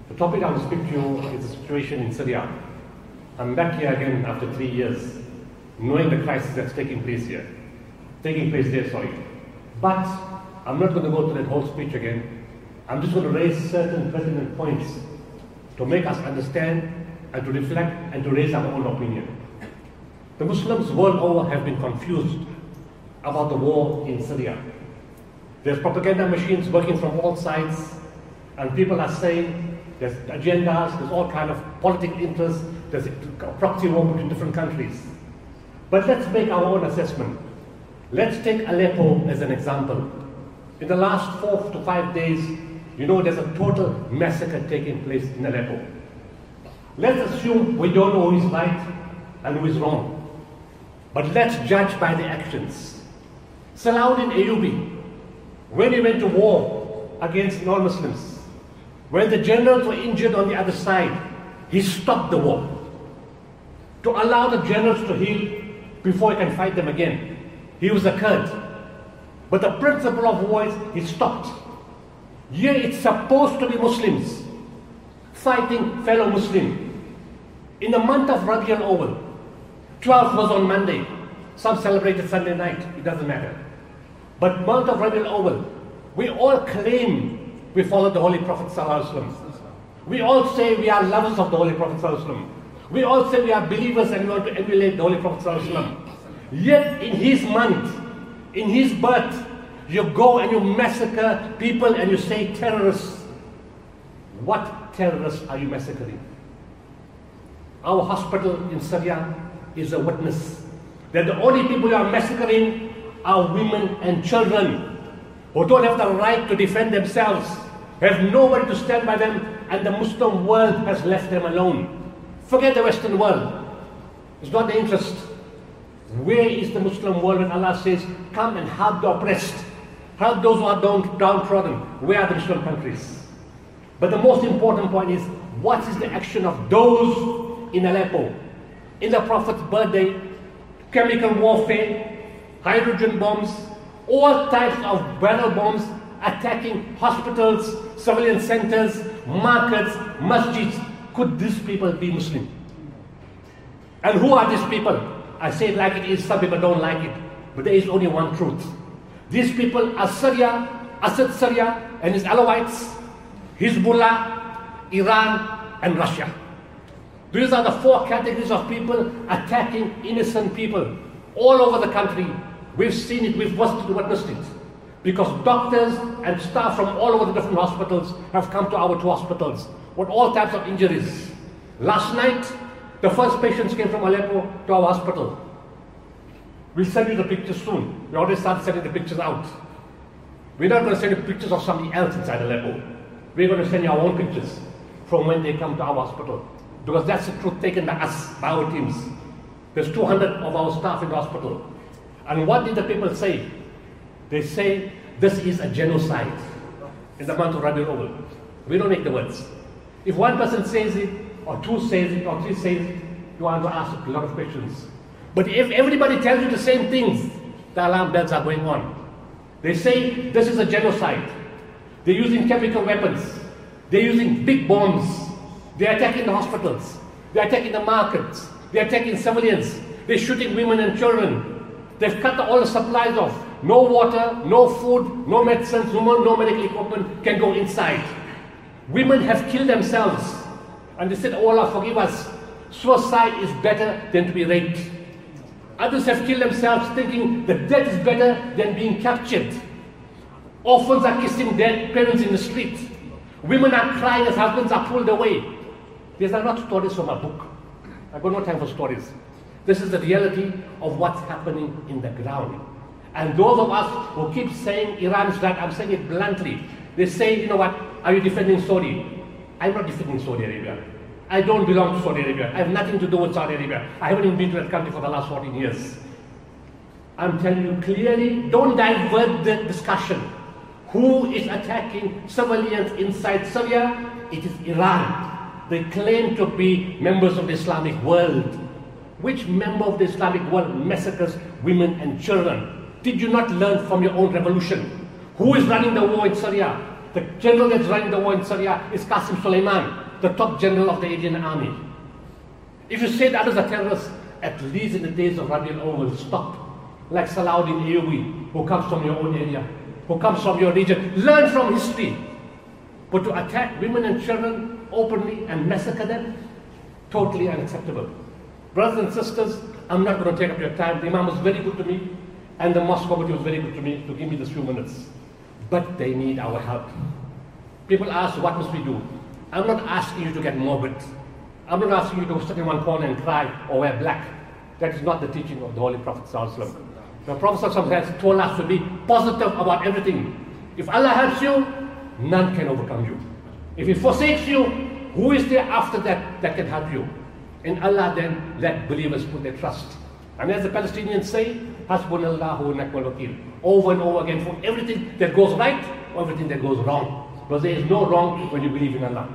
The topic I will speak to you is the situation in Syria. I'm back here again after 3 years, knowing the crisis that's taking place there, sorry. But I'm not going to go through that whole speech again. I'm just going to raise certain pertinent points to make us understand and to reflect and to raise our own opinion. The Muslims world over have been confused about the war in Syria. There's propaganda machines working from all sides, and people are saying there's agendas, there's all kind of political interests, there's a proxy war between different countries. But let's make our own assessment. Let's take Aleppo as an example. In the last 4 to 5 days, you know there's a total massacre taking place in Aleppo. Let's assume we don't know who is right and who is wrong. But let's judge by the actions. Salahuddin Ayyubi, when he went to war against non-Muslims, when the generals were injured on the other side, he stopped the war to allow the generals to heal before he can fight them again. He was a Kurd. But the principle of war is he stopped. Here it's supposed to be Muslims fighting fellow Muslims. In the month of Rabi al-Awwal, 12th was on Monday. Some celebrated Sunday night, it doesn't matter. But month of Rabi al-Awwal, we all claim we follow the Holy Prophet ﷺ. We all say we are lovers of the Holy Prophet ﷺ. We all say we are believers and we want to emulate the Holy Prophet ﷺ. Yet in his month, in his birth, you go and you massacre people and you say terrorists. What terrorists are you massacring? Our hospital in Syria is a witness that the only people you are massacring are women and children who don't have the right to defend themselves, have nobody to stand by them, and the Muslim world has left them alone. Forget the Western world. It's not the interest. Where is the Muslim world when Allah says, come and help the oppressed, help those who are downtrodden? Where are the Muslim countries? But the most important point is, what is the action of those in Aleppo? In the Prophet's birthday, chemical warfare, hydrogen bombs, all types of barrel bombs attacking hospitals, civilian centers, markets, masjids. Could these people be Muslim? And who are these people? I say it like it is, some people don't like it, but there is only one truth. These people are Syria, Assad Syria and his Alawites, Hezbollah, Iran and Russia. These are the 4 categories of people attacking innocent people all over the country. We've seen it, we've witnessed it. Because doctors and staff from all over the different hospitals have come to our 2 hospitals with all types of injuries. Last night, the first patients came from Aleppo to our hospital. We'll send you the pictures soon. We already started sending the pictures out. We're not going to send you pictures of somebody else inside Aleppo. We're going to send you our own pictures from when they come to our hospital. Because that's the truth taken by us, by our teams. There's 200 of our staff in the hospital. And what did the people say? They say, this is a genocide in the month of Rabi al-Awwal. We don't make the words. If one person says it, or 2 says it, or 3 says it, you want to ask a lot of questions. But if everybody tells you the same things, the alarm bells are going on. They say, this is a genocide. They're using chemical weapons. They're using big bombs. They're attacking the hospitals. They're attacking the markets. They're attacking civilians. They're shooting women and children. They've cut all the supplies off. No water, no food, no medicines, no medical equipment can go inside. Women have killed themselves. And they said, oh Allah, forgive us. Suicide is better than to be raped. Others have killed themselves thinking that death is better than being captured. Orphans are kissing their parents in the street. Women are crying as husbands are pulled away. These are not stories from a book. I've got no time for stories. This is the reality of what's happening in the ground. And those of us who keep saying Iran is right, I'm saying it bluntly. They say, you know what, are you defending Saudi? I'm not defending Saudi Arabia. I don't belong to Saudi Arabia. I have nothing to do with Saudi Arabia. I haven't even been to that country for the last 14 years. I'm telling you clearly, don't divert the discussion. Who is attacking civilians inside Syria? It is Iran. They claim to be members of the Islamic world. Which member of the Islamic world massacres women and children? Did you not learn from your own revolution? Who is running the war in Syria? The general that's running the war in Syria is Qasem Soleiman, the top general of the Indian army. If you say the others are terrorists, at least in the days of Rabiul Awwal, stop. Like Salahuddin Ayyubi, who comes from your own area, who comes from your region. Learn from history. But to attack women and children openly and massacre them, totally unacceptable. Brothers and sisters, I'm not going to take up your time. The Imam was very good to me, and the mosque committee was very good to me to give me this few minutes. But they need our help. People ask, what must we do? I'm not asking you to get morbid. I'm not asking you to sit in one corner and cry or wear black. That is not the teaching of the Holy Prophet ﷺ. The Prophet ﷺ has told us to be positive about everything. If Allah helps you, none can overcome you. If He forsakes you, who is there after that that can help you? And Allah then let believers put their trust. And as the Palestinians say, Hasbunallahu wa ni'mal wakeel. Over and over again for everything that goes right or everything that goes wrong. Because there is no wrong when you believe in Allah.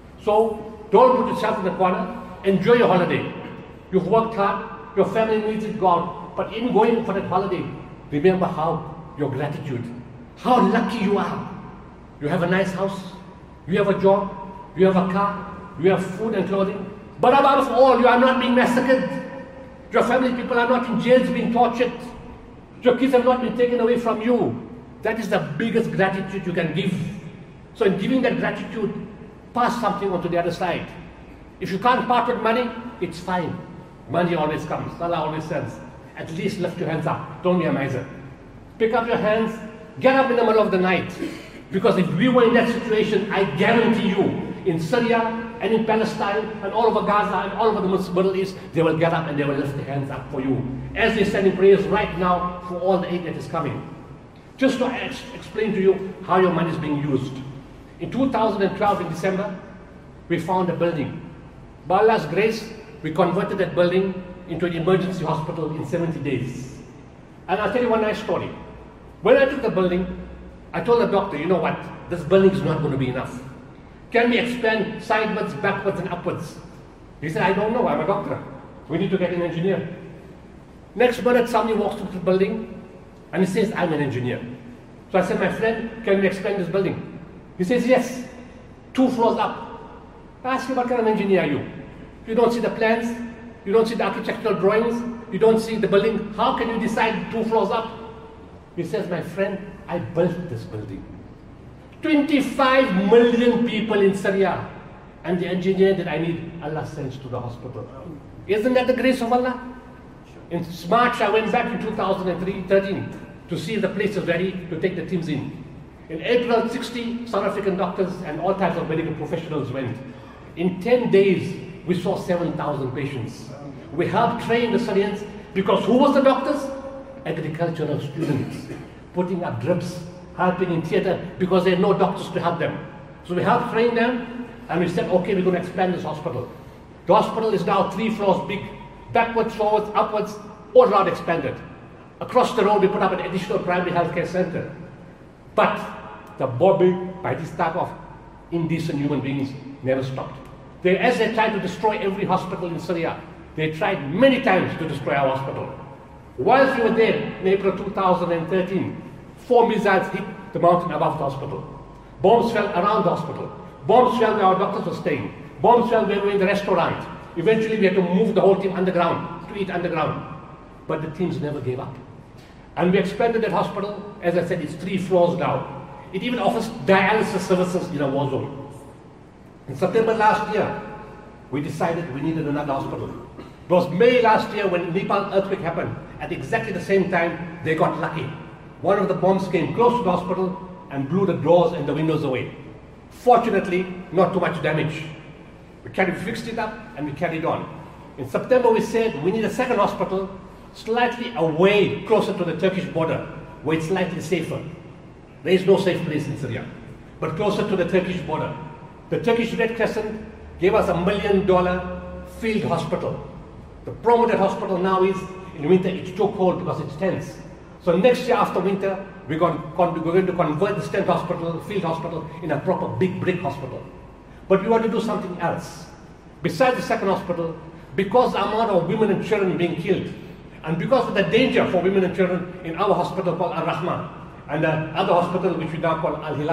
So don't put yourself in the corner. Enjoy your holiday. You've worked hard. Your family needs it, God. But in going for that holiday, remember your gratitude. How lucky you are. You have a nice house. You have a job. You have a car. You have food and clothing. But above all, you are not being massacred. Your family people are not in jails being tortured. Your kids have not been taken away from you. That is the biggest gratitude you can give. So in giving that gratitude, pass something on to the other side. If you can't part with money, it's fine. Money always comes. Allah always sends. At least lift your hands up. Don't be a miser. Pick up your hands. Get up in the middle of the night. Because if we were in that situation, I guarantee you, in Syria and in Palestine and all over Gaza and all over the Middle East, they will get up and they will lift their hands up for you. As they stand in prayers right now for all the aid that is coming. Just to explain to you how your money is being used. In 2012, in December, we found a building. By Allah's grace, we converted that building into an emergency hospital in 70 days. And I'll tell you one nice story. When I took the building, I told the doctor, you know what, this building is not going to be enough. Can we expand sideways, backwards, and upwards? He said, I don't know, I'm a doctor. We need to get an engineer. Next minute, somebody walks into the building and he says, I'm an engineer. So I said, my friend, can we expand this building? He says, yes, 2 floors up. I asked him, what kind of engineer are you? You don't see the plans, you don't see the architectural drawings, you don't see the building. How can you decide 2 floors up? He says, my friend, I built this building. 25 million people in Syria. And the engineer that I need, Allah sends to the hospital. Isn't that the grace of Allah? In March, I went back in 2013 to see the places ready to take the teams in. In April, 60 South African doctors and all types of medical professionals went. In 10 days, we saw 7,000 patients. We helped train the Syrians because who was the doctors? Agricultural students, putting up drips, helping in theater because there are no doctors to help them. So we helped train them and we said, okay, we're going to expand this hospital. The hospital is now 3 floors big, backwards, forwards, upwards, all around expanded. Across the road, we put up an additional primary healthcare center. But the bombing by this type of indecent human beings never stopped. As they tried to destroy every hospital in Syria, they tried many times to destroy our hospital. Whilst we were there in April 2013, 4 missiles hit the mountain above the hospital. Bombs fell around the hospital. Bombs fell where our doctors were staying. Bombs fell where we were in the restaurant. Eventually we had to move the whole team underground, to eat underground. But the teams never gave up. And we expanded that hospital. As I said, it's 3 floors now. It even offers dialysis services in a war zone. In September last year, we decided we needed another hospital. It was May last year when the Nepal earthquake happened. At exactly the same time, they got lucky. One of the bombs came close to the hospital and blew the doors and the windows away. Fortunately, not too much damage. We fixed it up and we carried on. In September, we said we need a second hospital slightly away, closer to the Turkish border, where it's slightly safer. There is no safe place in Syria, but closer to the Turkish border. The Turkish Red Crescent gave us $1 million field hospital. The problem with that hospital now is, in winter it's too cold because it's tents. So next year after winter, we're going to convert this tent hospital, field hospital, in a proper big brick hospital. But we want to do something else. Besides the second hospital, because the amount of women and children being killed, and because of the danger for women and children in our hospital called Al-Rahma, and the other hospital which we now call Al-Hilal,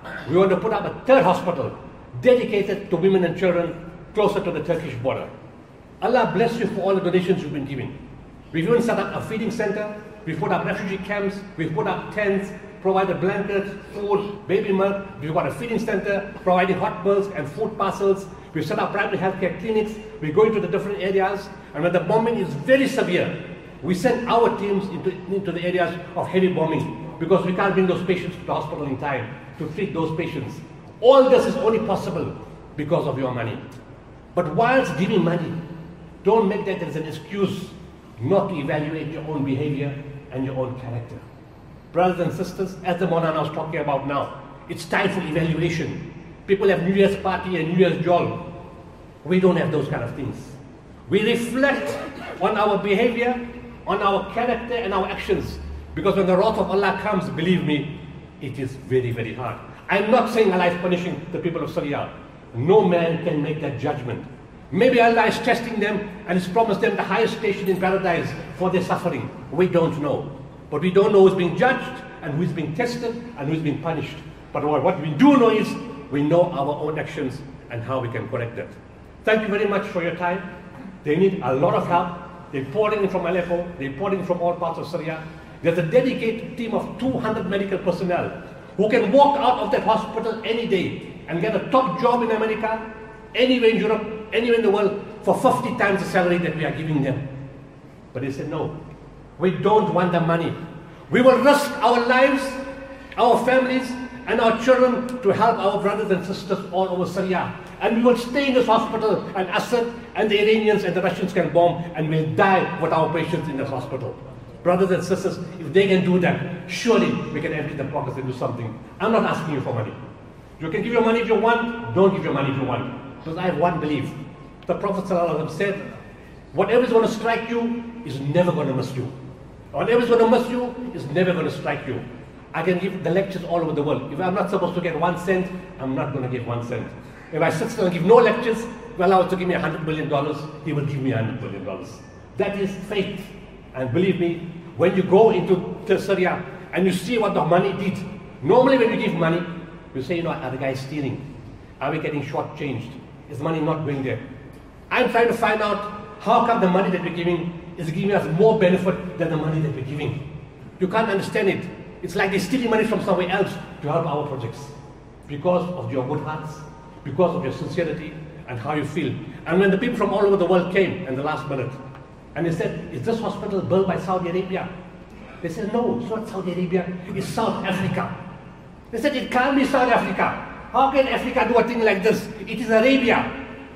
we want to put up a third hospital dedicated to women and children closer to the Turkish border. Allah bless you for all the donations you've been giving. We've even set up a feeding center, we've put up refugee camps, we've put up tents, provided blankets, food, baby milk, we've got a feeding center, providing hot meals and food parcels, we've set up primary healthcare clinics, we're going to the different areas, and when the bombing is very severe, we send our teams into the areas of heavy bombing because we can't bring those patients to the hospital in time to treat those patients. All this is only possible because of your money. But whilst giving money, don't make that as an excuse not to evaluate your own behavior and your own character. Brothers and sisters, as the Maulana was talking about now, it's time for evaluation. People have New Year's party and New Year's jol. We don't have those kind of things. We reflect on our behavior, on our character and our actions. Because when the wrath of Allah comes, believe me, it is very, very hard. I'm not saying Allah is punishing the people of Syria. No man can make that judgment. Maybe Allah is testing them and has promised them the highest station in paradise for their suffering. We don't know. But we don't know who's being judged and who's being tested and who's being punished. But what we do know is we know our own actions and how we can correct that. Thank you very much for your time. They need a lot of help. They're pouring in from Aleppo. They're pouring from all parts of Syria. There's a dedicated team of 200 medical personnel who can walk out of that hospital any day and get a top job in America, anywhere in Europe, anywhere in the world, for 50 times the salary that we are giving them. But they said, no, we don't want the money. We will risk our lives, our families, and our children to help our brothers and sisters all over Syria. And we will stay in this hospital, and Assad and the Iranians and the Russians can bomb, and we'll die with our patients in this hospital. Brothers and sisters, if they can do that, surely we can empty the pockets and do something. I'm not asking you for money. You can give your money if you want, don't give your money if you want. Because I have one belief. The Prophet ﷺ said, whatever is going to strike you is never going to miss you. Whatever is going to miss you is never going to strike you. I can give the lectures all over the world. If I'm not supposed to get 1 cent, I'm not going to give 1 cent. If I sit still and give no lectures, if Allah was to give me $100 billion, He will give me $100 billion. That is faith. And believe me, when you go into Syria and you see what the money did, normally when you give money, you say, you know, are the guys stealing? Are we getting shortchanged? Is money not going there? I'm trying to find out how come the money that we're giving is giving us more benefit than the money that we're giving. You can't understand it. It's like they're stealing money from somewhere else to help our projects. Because of your good hearts, because of your sincerity and how you feel. And when the people from all over the world came in the last minute, and they said, is this hospital built by Saudi Arabia? They said, no, it's not Saudi Arabia, it's South Africa. They said, it can't be South Africa. How can Africa do a thing like this? It is Arabia.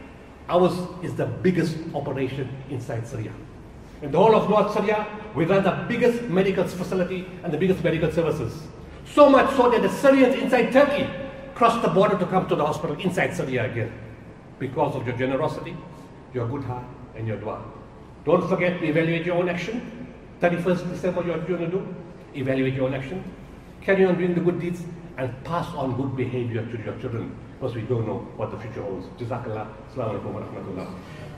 Ours is the biggest operation inside Syria. In the whole of North Syria, we run the biggest medical facility and the biggest medical services. So much so that the Syrians inside Turkey cross the border to come to the hospital inside Syria again. Because of your generosity, your good heart, and your dua. Don't forget to evaluate your own action. 31st December, what you're going to do? Evaluate your own action. Carry on doing the good deeds and pass on good behavior to your children because we don't know what the future holds. Jazakallah. Assalamu alaikum wa rahmatullah.